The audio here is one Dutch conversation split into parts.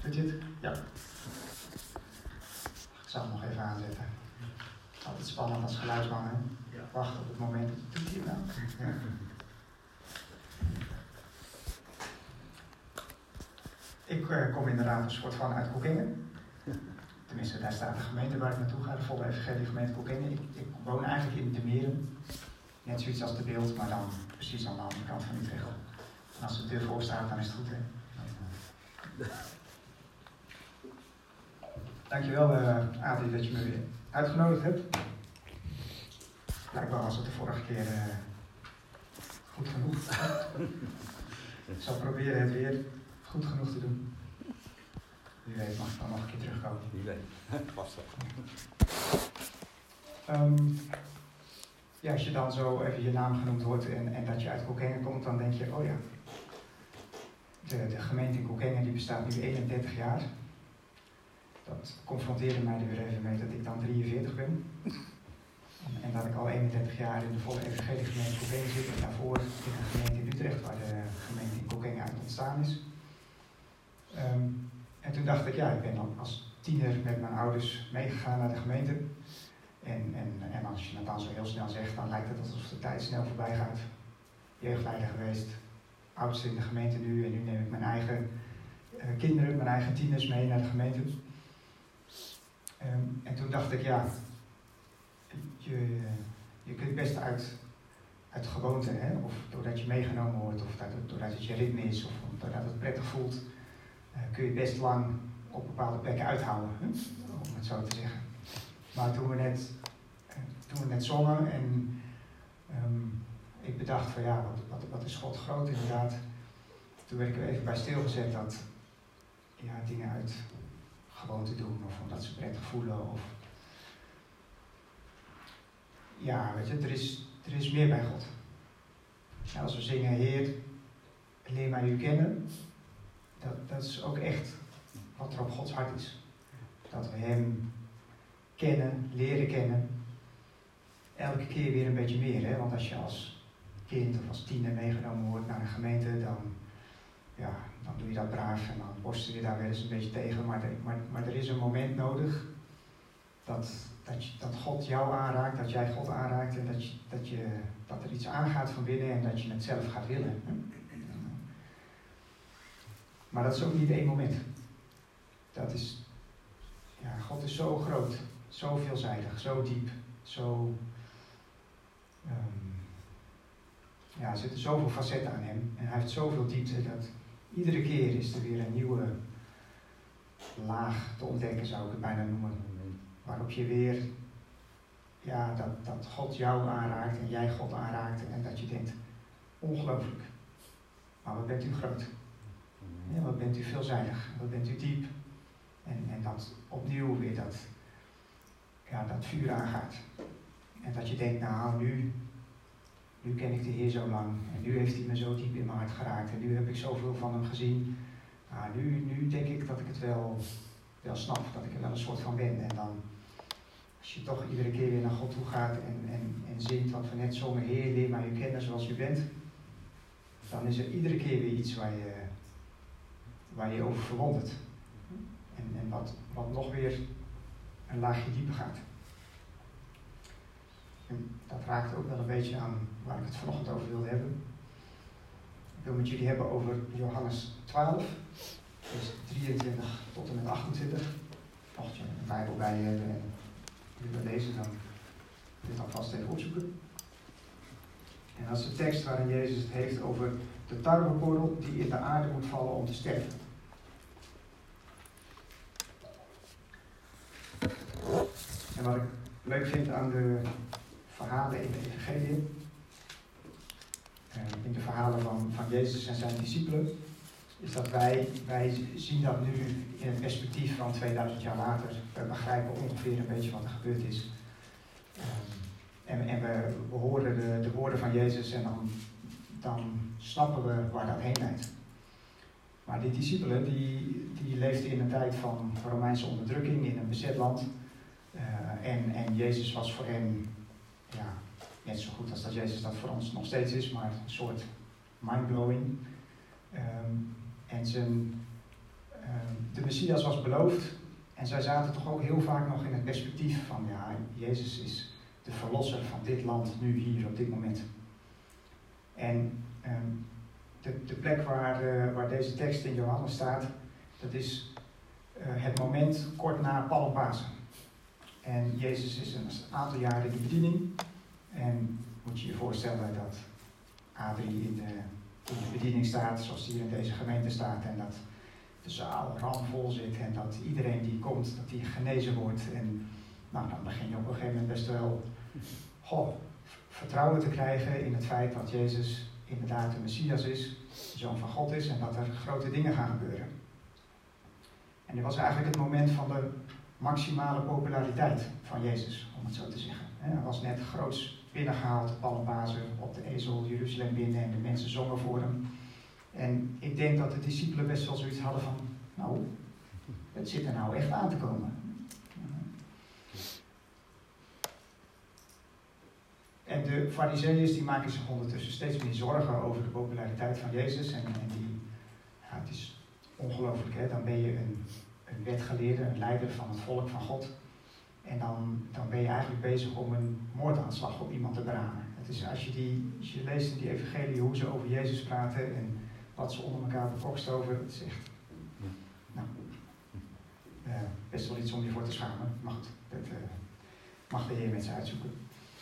Doet je het? Ja. Ik zal hem nog even aanzetten. Altijd spannend als geluidsman, hè? Ja. Wacht op het moment. Doet hij het nou? Ja. Ik kom inderdaad een soort van uit Kockengen. Tenminste, daar staat de gemeente waar ik naartoe ga, de volle evangelie gemeente Kockengen. Ik woon eigenlijk in de Meren. Net zoiets als de Beeld, maar dan precies aan de andere kant van Utrecht. En als de deur voor staat, dan is het goed, hè? Dankjewel, Adrie, dat je me weer uitgenodigd hebt. Blijkbaar was het de vorige keer goed genoeg. Ik zal proberen het weer goed genoeg te doen. Wie weet mag ik dan nog een keer terugkomen. Wie weet, vast wel. Ja, als je dan zo even je naam genoemd wordt en dat je uit Kockengen komt, dan denk je, oh ja, de gemeente in Kockengen die bestaat nu 31 jaar. Dat confronteerde mij er weer even mee dat ik dan 43 ben. En dat ik al 31 jaar in de volle evangelie gemeente Kockengen zit. En daarvoor in een gemeente in Utrecht, waar de gemeente in Kockengen uit ontstaan is. En toen dacht ik, ja, ik ben dan als tiener met mijn ouders meegegaan naar de gemeente. En als je het dan zo heel snel zegt, dan lijkt het alsof de tijd snel voorbij gaat. Jeugdleider geweest, oudste in de gemeente nu. En nu neem ik mijn eigen kinderen, mijn eigen tieners mee naar de gemeente. En toen dacht ik, ja, je kunt best uit gewoonte, hè? Of doordat je meegenomen wordt, of doordat het je ritme is, of doordat het prettig voelt, kun je best lang op bepaalde plekken uithouden, hè? Om het zo te zeggen. Maar toen we net zongen en ik bedacht van ja, wat is God groot inderdaad, toen werd ik er even bij stilgezet dat ja, dingen uit gewoonte doen of omdat ze prettig voelen of ja, weet je, er is meer bij God. En als we zingen, Heer, leer mij u kennen, dat is ook echt wat er op Gods hart is. Dat we Hem kennen, leren kennen, elke keer weer een beetje meer. Hè? Want als je als kind of als tiener meegenomen wordt naar een gemeente, dan doe je dat braaf en dan borstel je daar wel eens een beetje tegen. Maar er is een moment nodig dat God jou aanraakt, dat jij God aanraakt en dat er iets aangaat van binnen en dat je het zelf gaat willen. Hè? Maar dat is ook niet één moment. God is zo groot, zo veelzijdig, zo diep, zo... er zitten zoveel facetten aan hem en hij heeft zoveel diepte dat iedere keer is er weer een nieuwe laag te ontdekken, zou ik het bijna noemen. Waarop je weer, dat God jou aanraakt en jij God aanraakt en dat je denkt, ongelooflijk. Maar wat bent u groot. Ja, wat bent u veelzijdig, wat bent u diep. En dat opnieuw weer dat vuur aangaat. En dat je denkt, nou nu ken ik de Heer zo lang. En nu heeft hij me zo diep in mijn hart geraakt. En nu heb ik zoveel van hem gezien. Nou, nu denk ik dat ik het wel snap. Dat ik er wel een soort van ben. En dan, als je toch iedere keer weer naar God toe gaat en zingt wat we net zongen. Heer, leer mij u kennen zoals u bent. Dan is er iedere keer weer iets waar je over verwondert. En wat nog weer een laagje dieper gaat. En dat raakt ook wel een beetje aan waar ik het vanochtend over wilde hebben. Ik wil met jullie hebben over Johannes 12, vers 23 tot en met 28. Mocht je een Bijbel bij je hebben en je wil lezen, dan kun je het alvast even opzoeken. En dat is de tekst waarin Jezus het heeft over de tarwekorrel die in de aarde moet vallen om te sterven. En wat ik leuk vind aan de verhalen in de evangelie, in de verhalen van Jezus en zijn discipelen, is dat wij zien dat nu in het perspectief van 2000 jaar later. We begrijpen ongeveer een beetje wat er gebeurd is. En we horen de woorden van Jezus en dan snappen we waar dat heen leidt. Maar die discipelen die leefden in een tijd van Romeinse onderdrukking in een bezet land. En Jezus was voor hen, net zo goed als dat Jezus dat voor ons nog steeds is, maar een soort mindblowing. En zijn de Messias was beloofd. En zij zaten toch ook heel vaak nog in het perspectief van, ja, Jezus is de verlosser van dit land, nu, hier, op dit moment. En de plek waar deze tekst in Johannes staat, dat is het moment kort na Palmpasen. En Jezus is een aantal jaren in de bediening. En moet je je voorstellen dat Adrie in de bediening staat, zoals die hier in deze gemeente staat. En dat de zaal ramvol zit en dat iedereen die komt, dat die genezen wordt. En nou, dan begin je op een gegeven moment best wel vertrouwen te krijgen in het feit dat Jezus inderdaad de Messias is, de Zoon van God is en dat er grote dingen gaan gebeuren. En dit was eigenlijk het moment van de maximale populariteit van Jezus, om het zo te zeggen. Hij was net groots binnengehaald, Palmpasen, op de ezel Jeruzalem binnen en de mensen zongen voor hem. En ik denk dat de discipelen best wel zoiets hadden van, nou, het zit er nou echt aan te komen. En de Farizeeën die maken zich ondertussen steeds meer zorgen over de populariteit van Jezus. En het is ongelooflijk, hè? Dan ben je een wetgeleerde, een leider van het volk van God. En dan ben je eigenlijk bezig om een moordaanslag op iemand te beramen. Het is, als je leest in die evangelie hoe ze over Jezus praten en wat ze onder elkaar bekokstoven, het is echt best wel iets om je voor te schamen. Maar goed, dat mag de Heer met ze uitzoeken.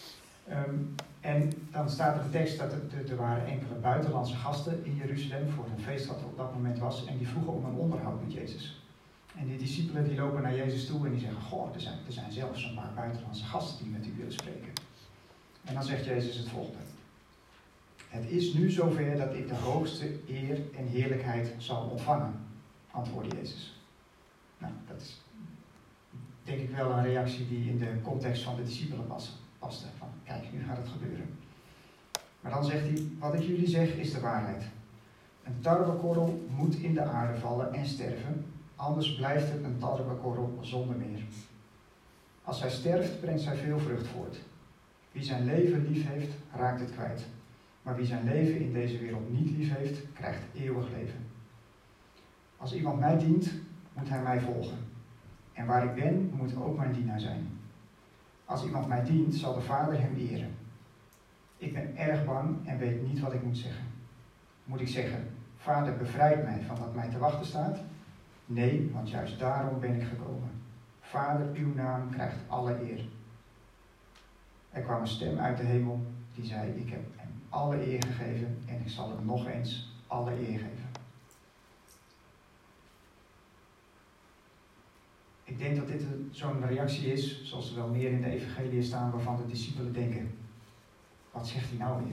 En dan staat er de tekst dat er waren enkele buitenlandse gasten in Jeruzalem voor een feest wat op dat moment was. En die vroegen om een onderhoud met Jezus. En die discipelen die lopen naar Jezus toe en die zeggen, goh, er zijn zelfs een paar buitenlandse gasten die met u willen spreken. En dan zegt Jezus het volgende. Het is nu zover dat ik de hoogste eer en heerlijkheid zal ontvangen, antwoordde Jezus. Nou, dat is denk ik wel een reactie die in de context van de discipelen paste. Van, kijk, nu gaat het gebeuren. Maar dan zegt hij, wat ik jullie zeg is de waarheid. Een tarwekorrel moet in de aarde vallen en sterven, anders blijft het een tarwekorrel zonder meer. Als zij sterft, brengt zij veel vrucht voort. Wie zijn leven lief heeft, raakt het kwijt. Maar wie zijn leven in deze wereld niet lief heeft, krijgt eeuwig leven. Als iemand mij dient, moet hij mij volgen. En waar ik ben, moet ook mijn dienaar zijn. Als iemand mij dient, zal de Vader hem eren. Ik ben erg bang en weet niet wat ik moet zeggen. Moet ik zeggen, Vader, bevrijd mij van wat mij te wachten staat? Nee, want juist daarom ben ik gekomen. Vader, uw naam krijgt alle eer. Er kwam een stem uit de hemel die zei, ik heb hem alle eer gegeven en ik zal hem nog eens alle eer geven. Ik denk dat dit zo'n reactie is, zoals er wel meer in de evangelie staan, waarvan de discipelen denken, wat zegt hij nou weer?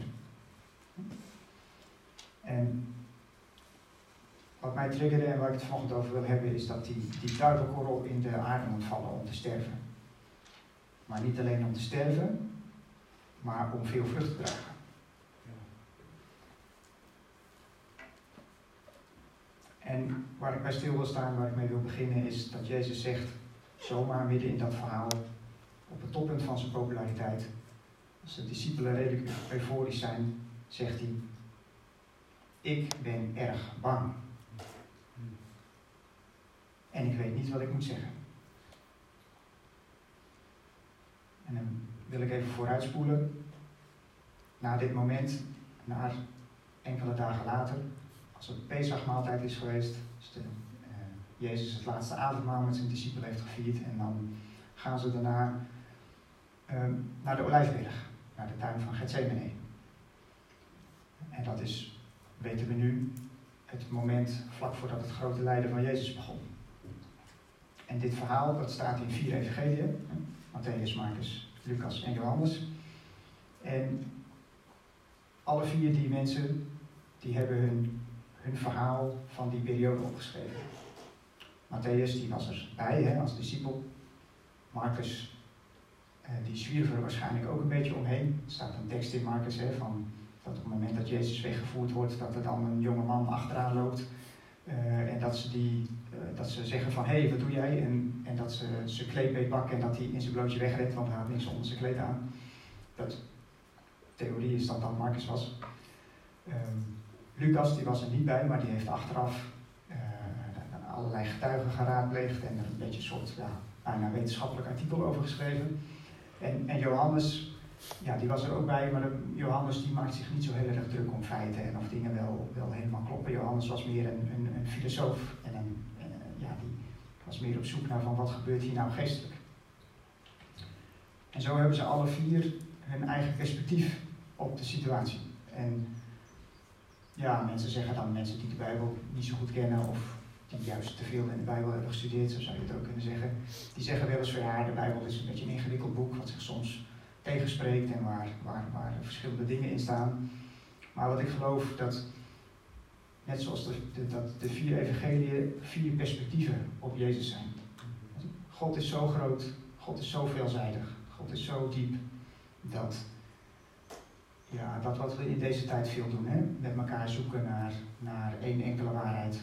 En wat mij triggerde en waar ik het vanochtend over wil hebben, is dat die tarwekorrel in de aarde moet vallen om te sterven. Maar niet alleen om te sterven, maar om veel vrucht te dragen. En waar ik bij stil wil staan, waar ik mee wil beginnen, is dat Jezus zegt, zomaar midden in dat verhaal, op het toppunt van zijn populariteit, als de discipelen redelijk euforisch zijn, zegt hij, ik ben erg bang. En ik weet niet wat ik moet zeggen. En dan wil ik even vooruitspoelen. Na dit moment, na enkele dagen later, als het Pesachmaaltijd is geweest, als Jezus het laatste avondmaal met zijn discipelen heeft gevierd, en dan gaan ze daarna naar de Olijfberg, naar de tuin van Getsemane. En dat is, weten we nu, het moment vlak voordat het grote lijden van Jezus begon. En dit verhaal, dat staat in 4 evangeliën, Mattheüs, Marcus, Lucas en Johannes. En alle 4 die mensen, die hebben hun verhaal van die periode opgeschreven. Matthäus, die was erbij als discipel. Marcus, die zwierf er waarschijnlijk ook een beetje omheen. Er staat een tekst in Marcus van dat op het moment dat Jezus weggevoerd wordt, dat er dan een jonge man achteraan loopt. En dat ze zeggen van, hé, wat doe jij? En dat ze zijn kleed beetpakken en dat hij in zijn blootje wegrent, want hij had niks onder zijn kleed aan. Dat theorie is dat Marcus was. Lucas, die was er niet bij, maar die heeft achteraf allerlei getuigen geraadpleegd en er een beetje een soort bijna wetenschappelijk artikel over geschreven. En Johannes, ja, die was er ook bij, maar Johannes die maakt zich niet zo heel erg druk om feiten en of dingen wel helemaal kloppen. Johannes was meer een filosoof en die was meer op zoek naar van wat gebeurt hier nou geestelijk. En zo hebben ze alle vier hun eigen perspectief op de situatie. En ja, mensen zeggen dan, mensen die de Bijbel niet zo goed kennen of die juist te veel in de Bijbel hebben gestudeerd, zo zou je het ook kunnen zeggen, die zeggen wel eens van ja, de Bijbel is een beetje een ingewikkeld boek wat zich soms tegenspreekt en waar verschillende dingen in staan. Maar wat ik geloof dat, net zoals de vier evangeliën, vier perspectieven op Jezus zijn. God is zo groot, God is zo veelzijdig, God is zo diep, dat wat we in deze tijd veel doen, hè? Met elkaar zoeken naar één enkele waarheid.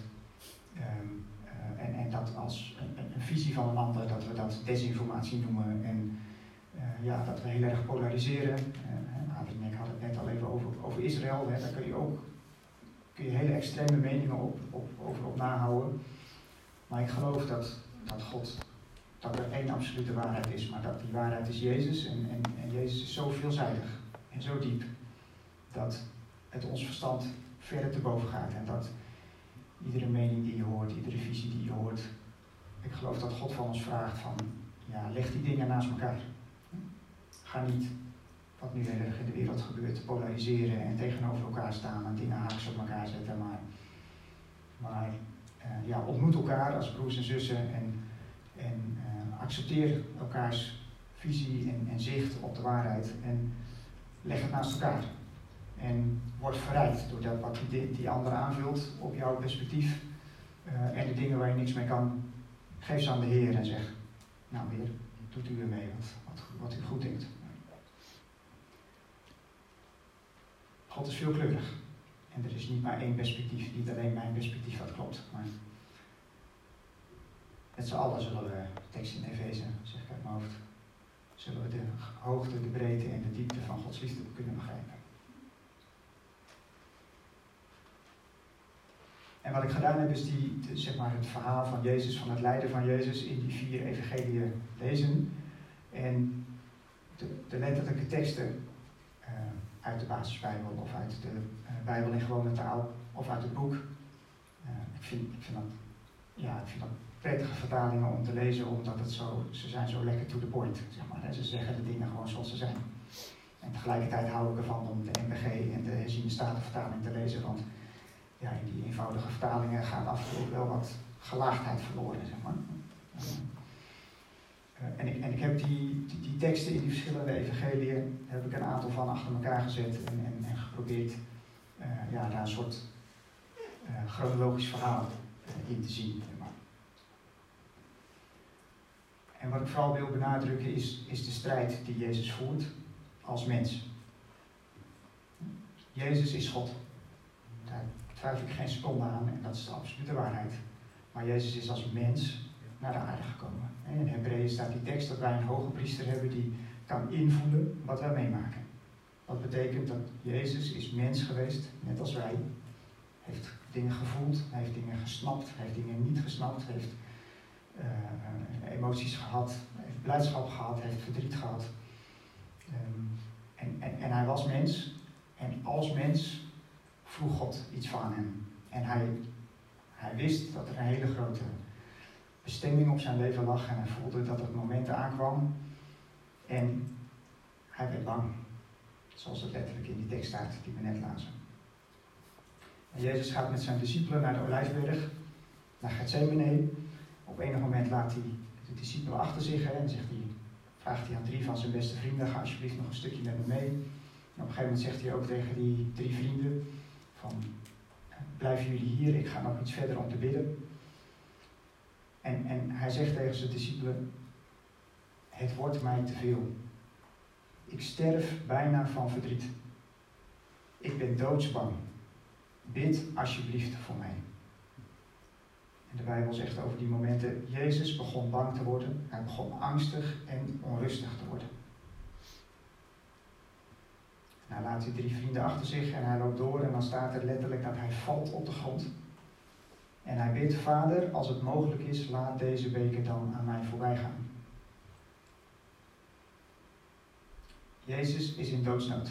En dat als een visie van een ander, dat we dat desinformatie noemen. En dat we heel erg polariseren. Adrie en ik hadden het net al even over Israël. Hè? Daar kun je hele extreme meningen op nahouden. Maar ik geloof dat er één absolute waarheid is. Maar dat die waarheid is Jezus. En Jezus is zo veelzijdig en zo diep. Dat het ons verstand verder te boven gaat. En dat iedere mening die je hoort, iedere visie die je hoort. Ik geloof dat God van ons vraagt van, leg die dingen naast elkaar. Ga niet, wat nu heel erg in de wereld gebeurt, polariseren en tegenover elkaar staan en dingen haaks op elkaar zetten. Maar ontmoet elkaar als broers en zussen en accepteer elkaars visie en zicht op de waarheid en leg het naast elkaar. En word verrijkt door dat wat die ander aanvult op jouw perspectief en de dingen waar je niks mee kan, geef ze aan de Heer en zeg, nou Heer, doet u ermee wat u goed denkt. God is veelkleurig en er is niet maar één perspectief, niet alleen mijn perspectief wat klopt, maar met z'n allen zullen we, de tekst in Efeze, zeg ik uit mijn hoofd, zullen we de hoogte, de breedte en de diepte van Gods liefde kunnen begrijpen. En wat ik gedaan heb is het verhaal van Jezus, van het lijden van Jezus in die 4 evangeliën lezen. En de letterlijke teksten uit de basisbijbel of uit de Bijbel in gewone taal of uit het boek. Ik vind dat prettige vertalingen om te lezen, omdat ze zijn zo lekker to the point, zeg maar. En ze zeggen de dingen gewoon zoals ze zijn. En tegelijkertijd hou ik ervan om de NBG en de herziene statenvertaling te lezen, want in die eenvoudige vertalingen gaat af en toe ook wel wat gelaagdheid verloren, zeg maar. En ik heb die teksten in die verschillende evangeliën, heb ik een aantal van achter elkaar gezet en geprobeerd daar een soort chronologisch verhaal in te zien. Zeg maar. En wat ik vooral wil benadrukken is de strijd die Jezus voert als mens. Jezus is God. Daar twijfel ik geen seconde aan en dat is de absolute waarheid. Maar Jezus is als mens naar de aarde gekomen. In Hebreeën staat die tekst dat wij een hoge priester hebben die kan invoelen wat wij meemaken. Dat betekent dat Jezus is mens geweest, net als wij. Heeft dingen gevoeld, heeft dingen gesnapt, heeft dingen niet gesnapt, heeft emoties gehad, heeft blijdschap gehad, heeft verdriet gehad. En hij was mens en als mens vroeg God iets van hem. En hij wist dat er een hele grote bestemming op zijn leven lag en hij voelde dat het moment aankwam en hij werd bang. Zoals het letterlijk in die tekst staat die we net lazen. En Jezus gaat met zijn discipelen naar de Olijfberg, naar Gethsemane. Op enig moment laat hij de discipelen achter zich en vraagt hij aan 3 van zijn beste vrienden, ga alsjeblieft nog een stukje met me mee. En op een gegeven moment zegt hij ook tegen die 3 vrienden van, blijven jullie hier, ik ga nog iets verder om te bidden. En hij zegt tegen zijn discipelen, het wordt mij te veel. Ik sterf bijna van verdriet. Ik ben doodsbang. Bid alsjeblieft voor mij. En de Bijbel zegt over die momenten, Jezus begon bang te worden. Hij begon angstig en onrustig te worden. Nou laat hij 3 vrienden achter zich en hij loopt door en dan staat er letterlijk dat hij valt op de grond. En hij bidt, Vader, als het mogelijk is, laat deze beker dan aan mij voorbij gaan. Jezus is in doodsnood.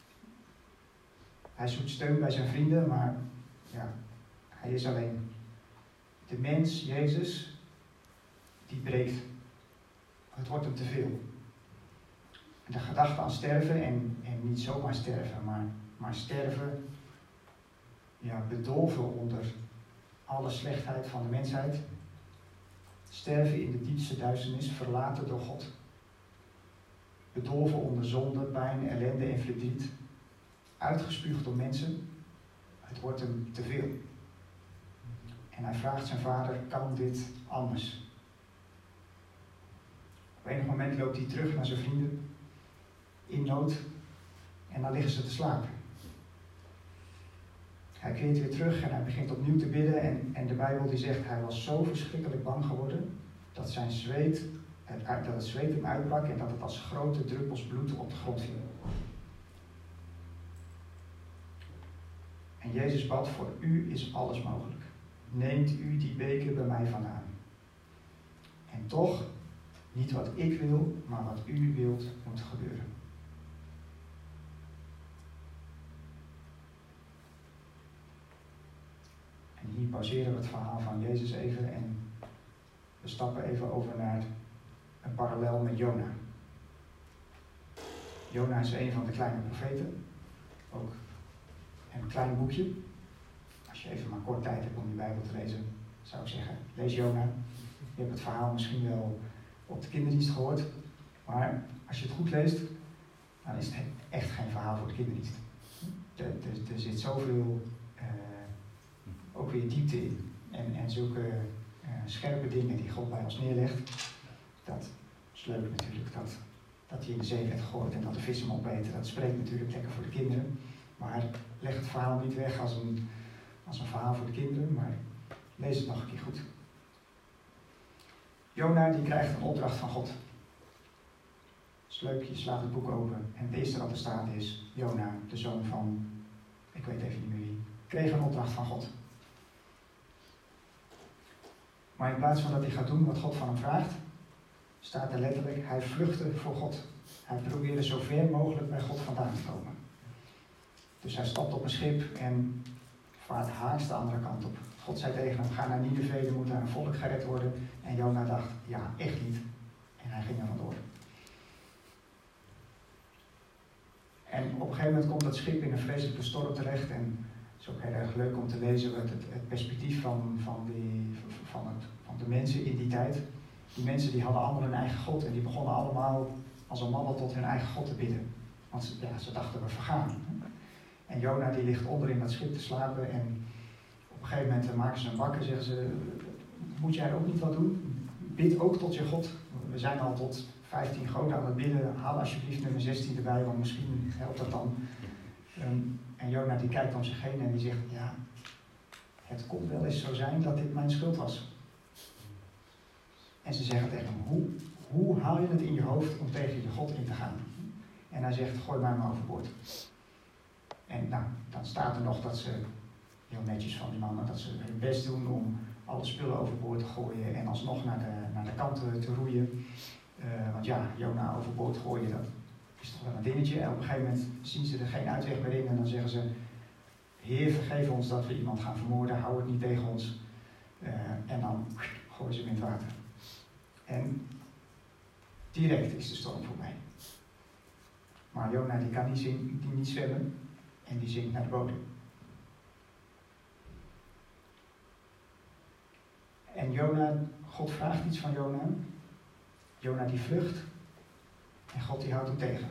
Hij zoekt steun bij zijn vrienden, maar ja, hij is alleen. De mens, Jezus, die breekt. Het wordt hem te veel. De gedachte aan sterven, en niet zomaar sterven, maar sterven, ja, bedolven onder alle slechtheid van de mensheid. Sterven in de diepste duisternis, verlaten door God. Bedolven onder zonde, pijn, ellende en verdriet. Uitgespuugd door mensen. Het wordt hem te veel. En hij vraagt zijn vader, kan dit anders? Op enig moment loopt hij terug naar zijn vrienden. In nood. En dan liggen ze te slapen. Hij keert weer terug en hij begint opnieuw te bidden. En de Bijbel die zegt, hij was zo verschrikkelijk bang geworden. Dat zijn zweet, dat het zweet hem uitbrak en dat het als grote druppels bloed op de grond viel. En Jezus bad, voor u is alles mogelijk. Neemt u die beker bij mij vandaan. En toch, niet wat ik wil, maar wat u wilt, moet gebeuren. En hier pauzeren we het verhaal van Jezus even en we stappen even over naar een parallel met Jona. Jona is een van de kleine profeten. Ook een klein boekje. Als je even maar kort tijd hebt om die Bijbel te lezen, zou ik zeggen, lees Jona. Je hebt het verhaal misschien wel op de kinderdienst gehoord. Maar als je het goed leest, dan is het echt geen verhaal voor de kinderdienst. Er zit zoveel ook weer diepte in. En zulke scherpe dingen die God bij ons neerlegt. Dat is leuk natuurlijk, dat hij in de zee werd gegooid en dat de vissen hem opeten. Dat spreekt natuurlijk lekker voor de kinderen. Maar leg het verhaal niet weg als een verhaal voor de kinderen, maar lees het nog een keer goed. Jona die krijgt een opdracht van God. Het is leuk, je slaat het boek open en het eerste wat er staat is, Jona, de zoon van, ik weet even niet meer wie, kreeg een opdracht van God. Maar in plaats van dat hij gaat doen wat God van hem vraagt, staat er letterlijk, hij vluchtte voor God. Hij probeerde zo ver mogelijk bij God vandaan te komen. Dus hij stapt op een schip en vaart haaks de andere kant op. God zei tegen hem, ga naar Nineve, er moet daar een volk gered worden. En Jona dacht, ja, echt niet. En hij ging er vandoor. En op een gegeven moment komt dat schip in een vreselijke storm terecht. En het is ook heel erg leuk om te lezen het perspectief van de mensen in die tijd. Die mensen die hadden allemaal hun eigen God en die begonnen allemaal als een mannen tot hun eigen God te bidden. Want ze dachten, we vergaan. En Jona die ligt onder in dat schip te slapen en op een gegeven moment maken ze hem wakker en zeggen ze, moet jij ook niet wat doen? Bid ook tot je God. We zijn al tot 15 goden aan het bidden, haal alsjeblieft nummer 16 erbij, want misschien helpt dat dan. En Jona die kijkt om zich heen en die zegt, ja, het kon wel eens zo zijn dat dit mijn schuld was. En ze zeggen tegen hem, hoe haal je het in je hoofd om tegen je God in te gaan? En hij zegt, gooi mij maar overboord. En nou, dan staat er nog dat ze, heel netjes van die mannen, dat ze hun best doen om alle spullen overboord te gooien en alsnog naar de kant te roeien. Want ja, Jona overboord gooien, dat is toch wel een dingetje. En op een gegeven moment zien ze er geen uitweg meer in en dan zeggen ze, Heer, vergeef ons dat we iemand gaan vermoorden, hou het niet tegen ons. En dan gooien ze hem in het water. En direct is de storm voorbij. Maar Jona die kan niet zwemmen en die zinkt naar de bodem. En Jona, God vraagt iets van Jona. Jona die vlucht en God die houdt hem tegen.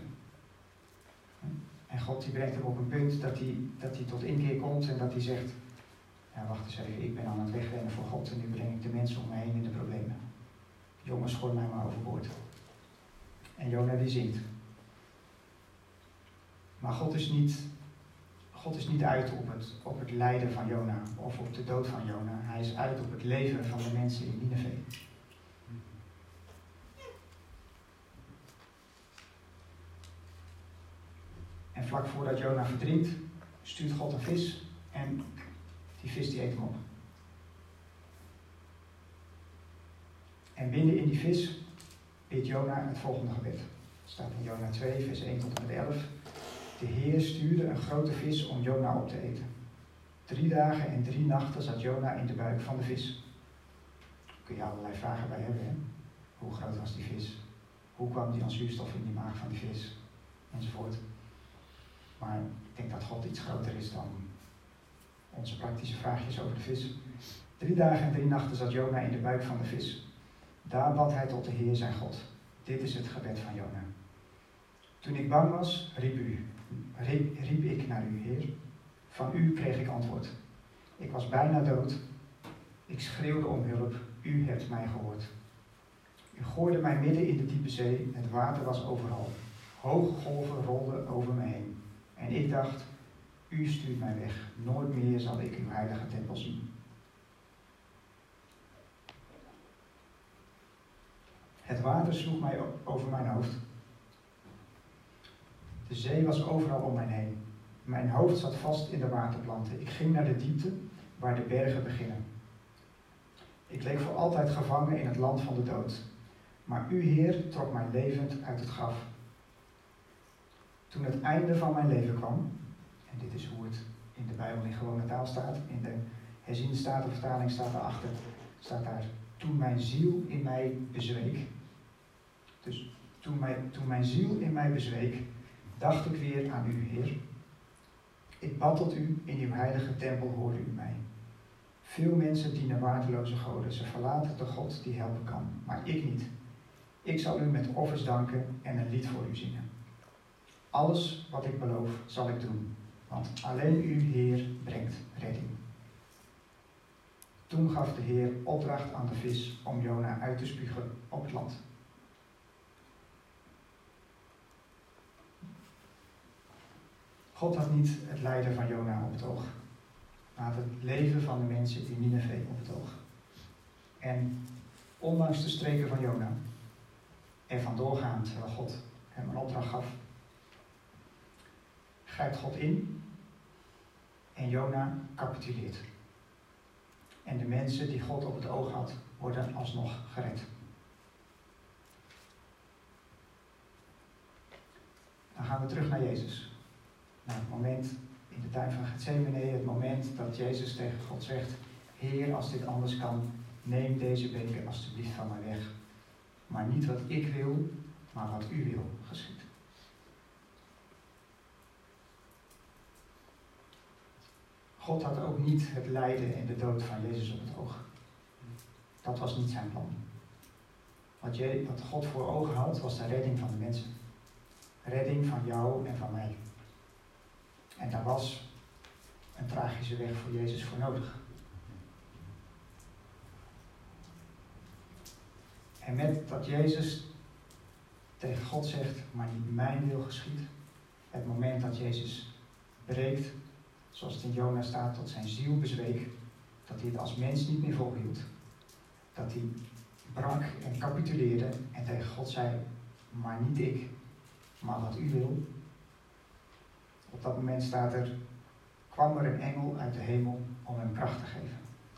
En God die brengt hem op een punt dat hij tot inkeer komt en dat hij zegt, ja, wacht eens even, ik ben aan het wegrennen voor God en nu breng ik de mensen om me heen in de problemen. Jongens, gooi mij maar overboord. En Jona die zingt. Maar God is niet uit op het lijden van Jona of op de dood van Jona. Hij is uit op het leven van de mensen in Nineve. En vlak voordat Jona verdrinkt, stuurt God een vis en die vis die eet hem op. En binnen in die vis bidt Jona het volgende gebed. Het staat in Jona 2, vers 1 tot en met 11. De Heer stuurde een grote vis om Jona op te eten. 3 dagen en 3 nachten zat Jona in de buik van de vis. Daar kun je allerlei vragen bij hebben. Hè? Hoe groot was die vis? Hoe kwam die aan zuurstof in die maag van die vis? Enzovoort. Maar ik denk dat God iets groter is dan onze praktische vraagjes over de vis. 3 dagen en 3 nachten zat Jona in de buik van de vis. Daar bad hij tot de Heer zijn God. Dit is het gebed van Jona. Toen ik bang was, riep ik naar u, Heer. Van u kreeg ik antwoord. Ik was bijna dood. Ik schreeuwde om hulp. U hebt mij gehoord. U gooide mij midden in de diepe zee. Het water was overal. Hoge golven rolden over me heen. En ik dacht, u stuurt mij weg. Nooit meer zal ik uw heilige tempel zien. Het water sloeg mij over mijn hoofd. De zee was overal om mij heen. Mijn hoofd zat vast in de waterplanten. Ik ging naar de diepte waar de bergen beginnen. Ik leek voor altijd gevangen in het land van de dood. Maar u, Heer, trok mij levend uit het graf. Toen het einde van mijn leven kwam, en dit is hoe het in de Bijbel in gewone taal staat, in de herziende statenvertaling staat daarachter, staat daar, toen mijn ziel in mij bezweek. Dus toen mijn ziel in mij bezweek, dacht ik weer aan u, Heer. Ik bad tot u, in uw heilige tempel hoorde u mij. Veel mensen dienen waardeloze goden, ze verlaten de God die helpen kan, maar ik niet. Ik zal u met offers danken en een lied voor u zingen. Alles wat ik beloof, zal ik doen, want alleen u, Heer, brengt redding. Toen gaf de Heer opdracht aan de vis om Jona uit te spugen op het land. God had niet het lijden van Jona op het oog, maar had het leven van de mensen in Nineve op het oog. En ondanks de streken van Jona, er vandoor gaan terwijl God hem een opdracht gaf, grijpt God in en Jona capituleert. En de mensen die God op het oog had, worden alsnog gered. Dan gaan we terug naar Jezus. Naar het moment in de tuin van Gethsemane, het moment dat Jezus tegen God zegt, Heer, als dit anders kan, neem deze beker alstublieft van mij weg. Maar niet wat ik wil, maar wat u wil geschiet. God had ook niet het lijden en de dood van Jezus op het oog. Dat was niet zijn plan. Wat God voor ogen had, was de redding van de mensen. Redding van jou en van mij. En daar was een tragische weg voor Jezus voor nodig. En met dat Jezus tegen God zegt, maar niet mijn wil geschiet, het moment dat Jezus breekt, zoals het in Jona staat, tot zijn ziel bezweek, dat hij het als mens niet meer volhield. Dat hij brak en capituleerde en tegen God zei, maar niet ik, maar wat u wil. Op dat moment staat er, kwam er een engel uit de hemel om hem kracht te geven.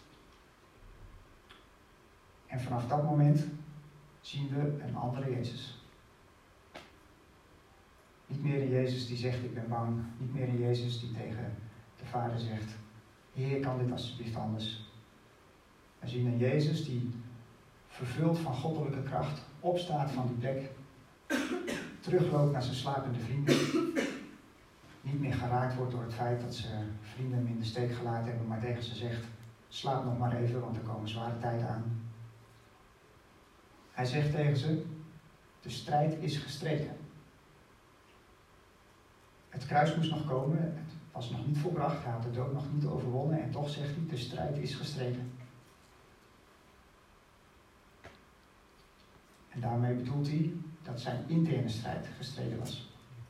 En vanaf dat moment zien we een andere Jezus. Niet meer een Jezus die zegt, ik ben bang. Niet meer een Jezus die tegen de Vader zegt, Heer, kan dit alsjeblieft anders. We zien een Jezus die vervuld van goddelijke kracht opstaat van die plek, terugloopt naar zijn slapende vrienden, niet meer geraakt wordt door het feit dat ze vrienden hem in de steek gelaten hebben, maar tegen ze zegt, slaap nog maar even, want er komen zware tijden aan. Hij zegt tegen ze, de strijd is gestreden. Het kruis moest nog komen, het was nog niet volbracht, hij had de dood nog niet overwonnen en toch zegt hij, de strijd is gestreden. En daarmee bedoelt hij dat zijn interne strijd gestreden was.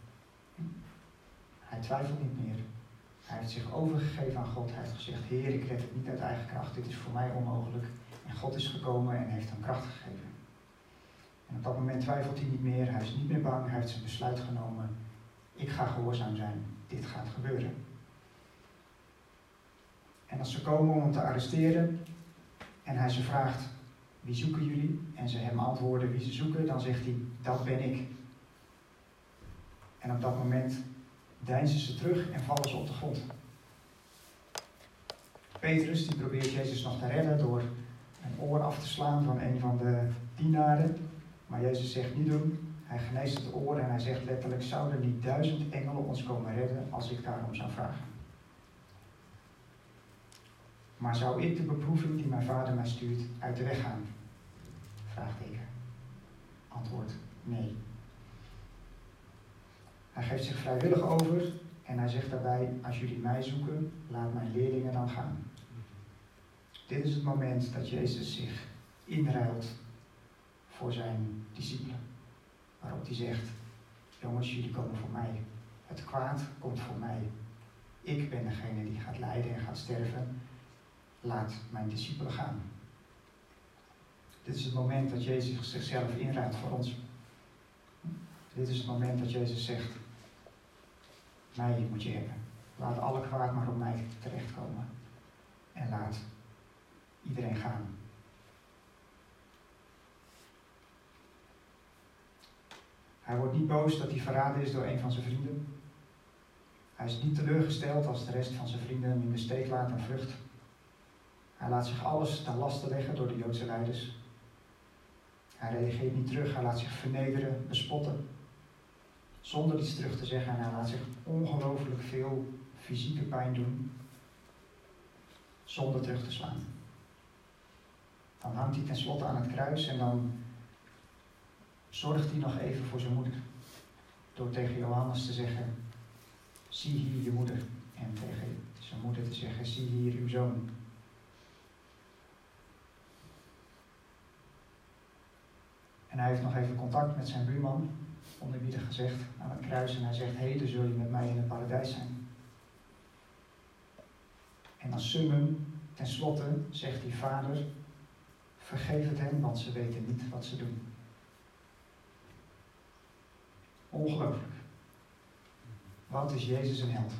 Hij twijfelt niet meer. Hij heeft zich overgegeven aan God. Hij heeft gezegd, Heer, ik red het niet uit eigen kracht. Dit is voor mij onmogelijk. En God is gekomen en heeft hem kracht gegeven. En op dat moment twijfelt hij niet meer. Hij is niet meer bang. Hij heeft zijn besluit genomen. Ik ga gehoorzaam zijn. Dit gaat gebeuren. En als ze komen om hem te arresteren en hij ze vraagt, wie zoeken jullie? En ze hem antwoorden wie ze zoeken, dan zegt hij, dat ben ik. En op dat moment deinzen ze terug en vallen ze op de grond. Petrus die probeert Jezus nog te redden door een oor af te slaan van een van de dienaren. Maar Jezus zegt niet doen. Hij geneest het oor en hij zegt letterlijk, zouden niet 1000 engelen ons komen redden als ik daarom zou vragen? Maar zou ik de beproeving die mijn vader mij stuurt uit de weg gaan? Vraagteken. Antwoord, nee. Hij geeft zich vrijwillig over en hij zegt daarbij, als jullie mij zoeken, laat mijn leerlingen dan gaan. Dit is het moment dat Jezus zich inruilt voor zijn discipelen. Waarop hij zegt, jongens, jullie komen voor mij. Het kwaad komt voor mij. Ik ben degene die gaat lijden en gaat sterven. Laat mijn discipelen gaan. Dit is het moment dat Jezus zichzelf inruilt voor ons. Dit is het moment dat Jezus zegt, mij moet je hebben. Laat alle kwaad maar op mij terechtkomen. En laat iedereen gaan. Hij wordt niet boos dat hij verraden is door een van zijn vrienden. Hij is niet teleurgesteld als de rest van zijn vrienden hem in de steek laat en vlucht. Hij laat zich alles ten laste leggen door de Joodse leiders. Hij reageert niet terug, hij laat zich vernederen, bespotten. Zonder iets terug te zeggen en hij laat zich ongelooflijk veel fysieke pijn doen. Zonder terug te slaan. Dan hangt hij tenslotte aan het kruis en dan zorgt hij nog even voor zijn moeder. Door tegen Johannes te zeggen, zie hier je moeder. En tegen zijn moeder te zeggen, zie hier uw zoon. En hij heeft nog even contact met zijn buurman, onderbiedig gezegd, aan het kruis. En hij zegt, heden zul je met mij in het paradijs zijn. En als summum, tenslotte, zegt die vader, vergeef het hen, want ze weten niet wat ze doen. Ongelooflijk. Wat is Jezus een held?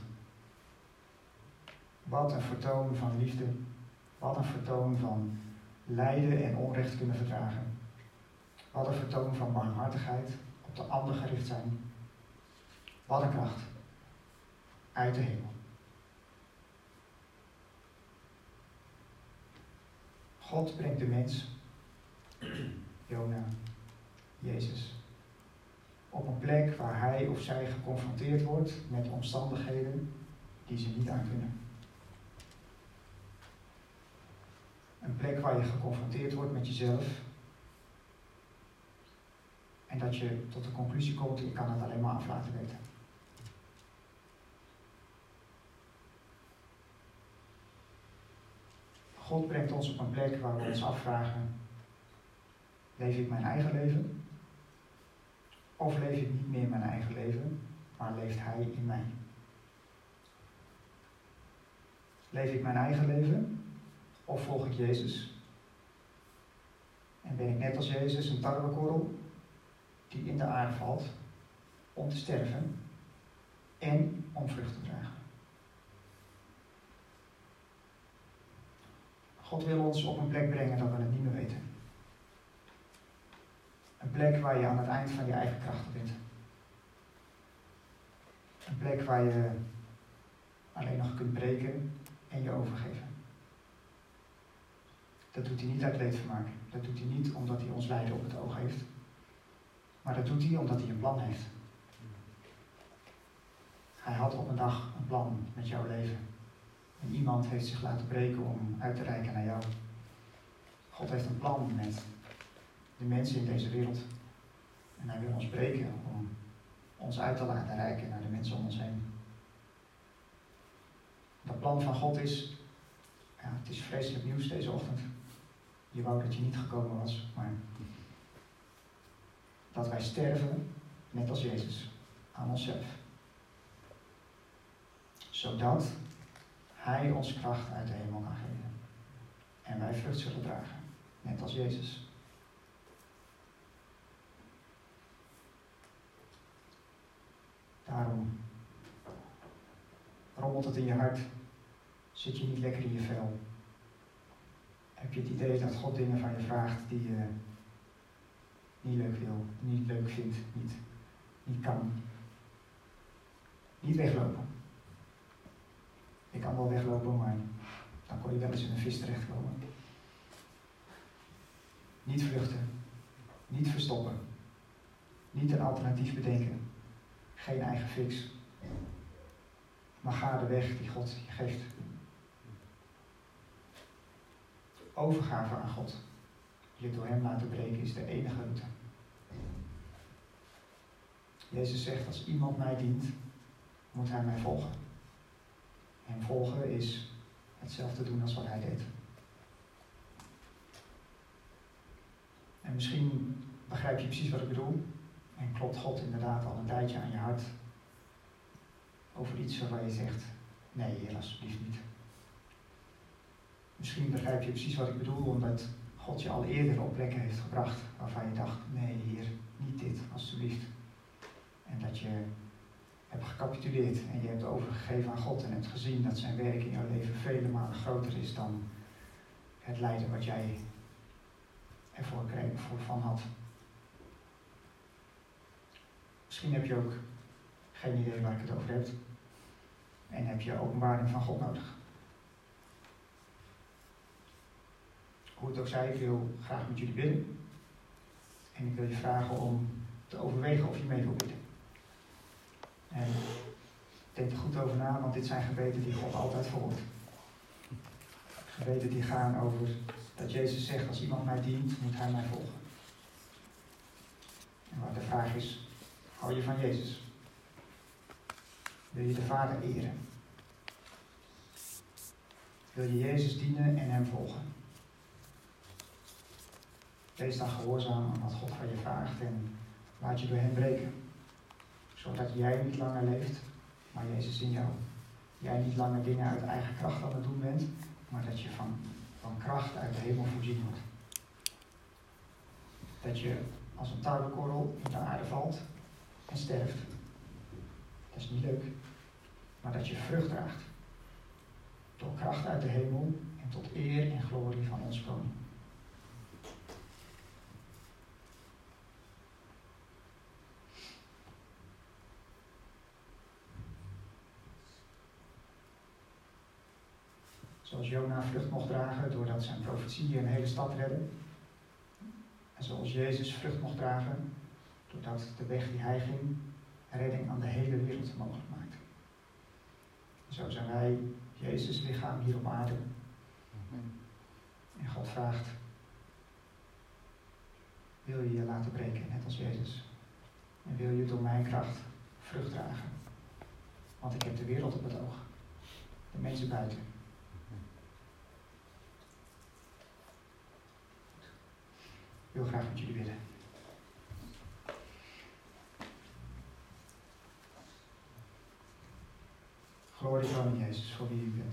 Wat een vertoon van liefde. Wat een vertoon van lijden en onrecht kunnen verdragen. Wat een vertoon van barmhartigheid, op de ander gericht zijn. Wat een kracht. Uit de hemel. God brengt de mens, Jona, Jezus, op een plek waar hij of zij geconfronteerd wordt met omstandigheden die ze niet aankunnen. Een plek waar je geconfronteerd wordt met jezelf en dat je tot de conclusie komt, ik kan het alleen maar af laten weten. God brengt ons op een plek waar we ons afvragen, leef ik mijn eigen leven? Of leef ik niet meer mijn eigen leven, maar leeft Hij in mij? Leef ik mijn eigen leven? Of volg ik Jezus? En ben ik net als Jezus een tarwekorrel die in de aarde valt om te sterven en om vrucht te dragen? God wil ons op een plek brengen dat we het niet meer weten. Een plek waar je aan het eind van je eigen krachten bent. Een plek waar je alleen nog kunt breken en je overgeven. Dat doet hij niet uit leedvermaak. Dat doet hij niet omdat hij ons lijden op het oog heeft. Maar dat doet hij omdat hij een plan heeft. Hij had op een dag een plan met jouw leven. En iemand heeft zich laten breken om uit te reiken naar jou. God heeft een plan met de mensen in deze wereld. En hij wil ons breken om ons uit te laten reiken naar de mensen om ons heen. Dat plan van God is, ja, het is vreselijk nieuws deze ochtend. Je wou dat je niet gekomen was, maar dat wij sterven, net als Jezus, aan onszelf. Zodat Hij ons kracht uit de hemel kan geven. En wij vrucht zullen dragen, net als Jezus. Daarom rommelt het in je hart, zit je niet lekker in je vel. Heb je het idee dat God dingen van je vraagt die je niet leuk wil, niet leuk vindt, niet kan? Niet weglopen. Je kan wel weglopen, maar dan kon je wel eens in een vis terechtkomen. Niet vluchten. Niet verstoppen. Niet een alternatief bedenken. Geen eigen fix. Maar ga de weg die God je geeft. Overgave aan God. Je door hem laten breken is de enige route. Jezus zegt, als iemand mij dient, moet hij mij volgen. En volgen is hetzelfde doen als wat hij deed. En misschien begrijp je precies wat ik bedoel. En klopt God inderdaad al een tijdje aan je hart. Over iets waarvan je zegt, nee Heer, alsjeblieft niet. Misschien begrijp je precies wat ik bedoel, omdat God je al eerder op plekken heeft gebracht waarvan je dacht, nee Heer, niet dit, alsjeblieft. En dat je hebt gecapituleerd en je hebt overgegeven aan God en hebt gezien dat zijn werk in jouw leven vele malen groter is dan het lijden wat jij ervoor van had. Misschien heb je ook geen idee waar ik het over heb en heb je openbaring van God nodig. Hoe het ook zij, ik wil graag met jullie bidden en ik wil je vragen om te overwegen of je mee wil bidden. En denk er goed over na, want dit zijn gebeden die God altijd verhoort. Gebeden die gaan over dat Jezus zegt, als iemand mij dient, moet hij mij volgen. En wat de vraag is, hou je van Jezus? Wil je de Vader eren? Wil je Jezus dienen en hem volgen? Wees dan gehoorzaam aan wat God van je vraagt en laat je door hem breken. Zodat jij niet langer leeft, maar Jezus in jou. Jij niet langer dingen uit eigen kracht aan het doen bent, maar dat je van kracht uit de hemel voorzien wordt. Dat je als een tarwekorrel in de aarde valt en sterft. Dat is niet leuk, maar dat je vrucht draagt. Door kracht uit de hemel en tot eer en glorie van ons koning. Zoals Jona vrucht mocht dragen doordat zijn profetieën een hele stad redden. En zoals Jezus vrucht mocht dragen doordat de weg die hij ging redding aan de hele wereld mogelijk maakte. Zo zijn wij Jezus lichaam hier op aarde. En God vraagt, wil je je laten breken net als Jezus? En wil je door mijn kracht vrucht dragen? Want ik heb de wereld op het oog. De mensen buiten. Ik wil graag met jullie bidden. Glorie van Jezus, voor wie u bent.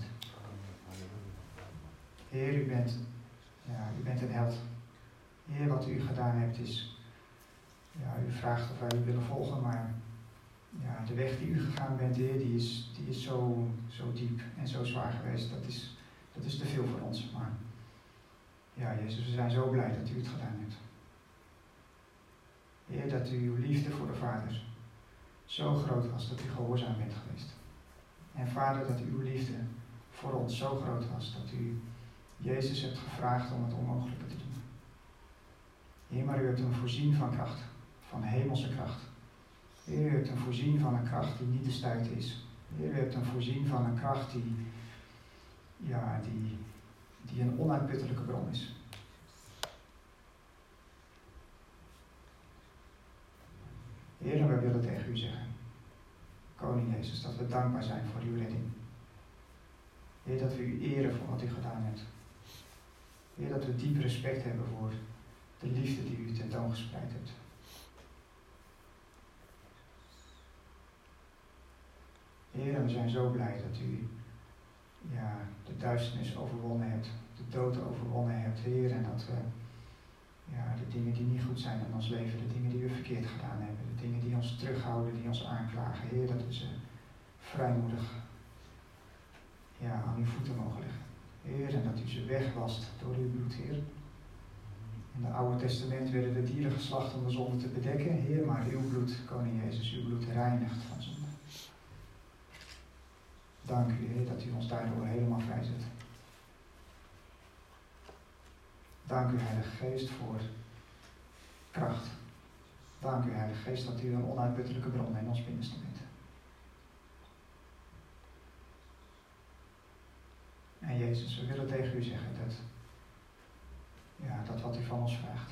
Heer, u bent een held. Heer, wat u gedaan hebt is, u vraagt of wij u willen volgen, maar de weg die u gegaan bent, Heer, die is zo diep en zo zwaar geweest. Dat is te veel voor ons. Maar Jezus, we zijn zo blij dat u het gedaan hebt. Heer, dat uw liefde voor de Vader zo groot was dat u gehoorzaam bent geweest. En Vader, dat uw liefde voor ons zo groot was dat u Jezus hebt gevraagd om het onmogelijke te doen. Heer, maar u hebt hem voorzien van kracht, van hemelse kracht. Heer, u hebt hem voorzien van een kracht die niet te stuiten is. Heer, u hebt hem voorzien van een kracht die een onuitputtelijke bron is. Heer, en wij willen tegen u zeggen, Koning Jezus, dat we dankbaar zijn voor uw redding. Heer, dat we u eren voor wat u gedaan hebt. Heer, dat we diep respect hebben voor de liefde die u tentoongespreid hebt. Heer, en we zijn zo blij dat u de duisternis overwonnen hebt, de dood overwonnen hebt, Heer, en dat we de dingen die niet goed zijn in ons leven, de dingen die we verkeerd gedaan hebben, de dingen die ons terughouden, die ons aanklagen, Heer, dat we ze vrijmoedig aan uw voeten mogen leggen. Heer, en dat u ze wegwast door uw bloed, Heer. In het Oude Testament werden de dieren geslacht om de zonde te bedekken, Heer, maar uw bloed, Koning Jezus, uw bloed reinigt van zonde. Dank u, Heer, dat u ons daardoor helemaal vrijzet. Dank u, Heilige Geest, voor kracht. Dank u, Heilige Geest, dat u een onuitputtelijke bron in ons binnenste bent. En Jezus, we willen tegen u zeggen dat wat u van ons vraagt.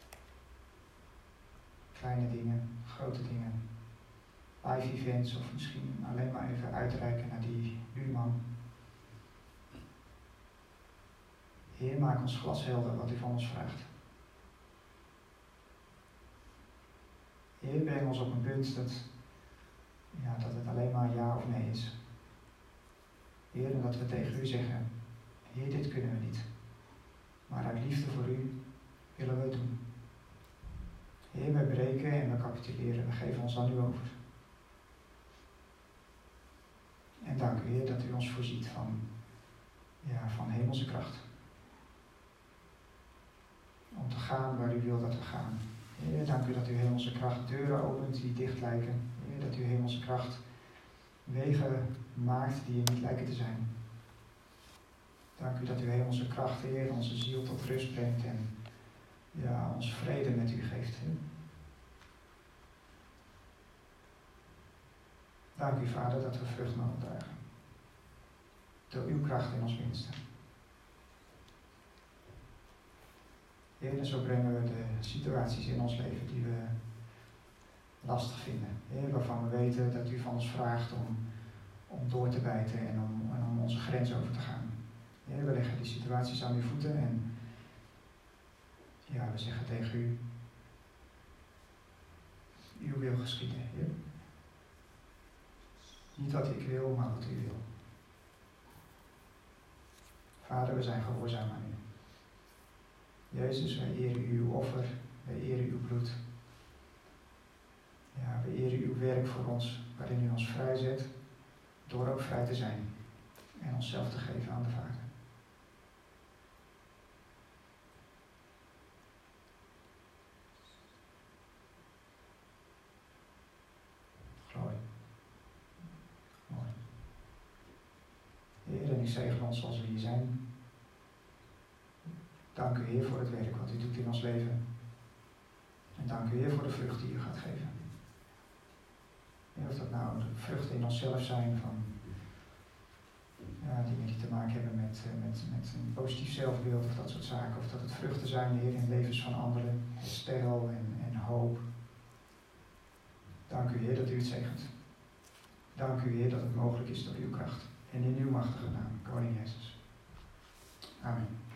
Kleine dingen, grote dingen, live events of misschien alleen maar even uitreiken naar die buurman. Heer, maak ons glashelder wat u van ons vraagt. Heer, breng ons op een punt dat het alleen maar ja of nee is. Heer, en dat we tegen u zeggen, Heer, dit kunnen we niet. Maar uit liefde voor u willen we het doen. Heer, wij breken en we capituleren, we geven ons aan u over. En dank u, Heer, dat u ons voorziet van hemelse kracht. Om te gaan waar u wil dat we gaan. Heer, dank u dat uw hemelse kracht deuren opent die dicht lijken. Heer, dat uw hemelse kracht wegen maakt die er niet lijken te zijn. Dank u dat uw hemelse kracht, Heer, onze ziel tot rust brengt en ons vrede met u geeft. Heer. Dank u, Vader, dat we vrucht mogen dragen. Door uw kracht in ons binnenste. Heer, en zo brengen we de situaties in ons leven die we lastig vinden. Heer, waarvan we weten dat u van ons vraagt om door te bijten en om onze grens over te gaan. Heer, we leggen die situaties aan uw voeten en we zeggen tegen u, uw wil geschieden, Heer. Niet wat ik wil, maar wat u wil. Vader, we zijn gehoorzaam aan u. Jezus, wij eren uw offer, wij eren uw bloed. Ja, we eren uw werk voor ons, waarin u ons vrijzet, door ook vrij te zijn en onszelf te geven aan de Vader. Glorie. Mooi. Heer, en ik zegen ons zoals we hier zijn. Dank u, Heer, voor het werk wat u doet in ons leven. En dank u, Heer, voor de vrucht die u gaat geven. Of dat nou de vruchten in onszelf zijn van dingen die te maken hebben met een positief zelfbeeld of dat soort zaken. Of dat het vruchten zijn, Heer, in levens van anderen. Herstel en hoop. Dank u, Heer, dat u het zegent. Dank u, Heer, dat het mogelijk is door uw kracht. En in uw machtige naam, Koning Jezus. Amen.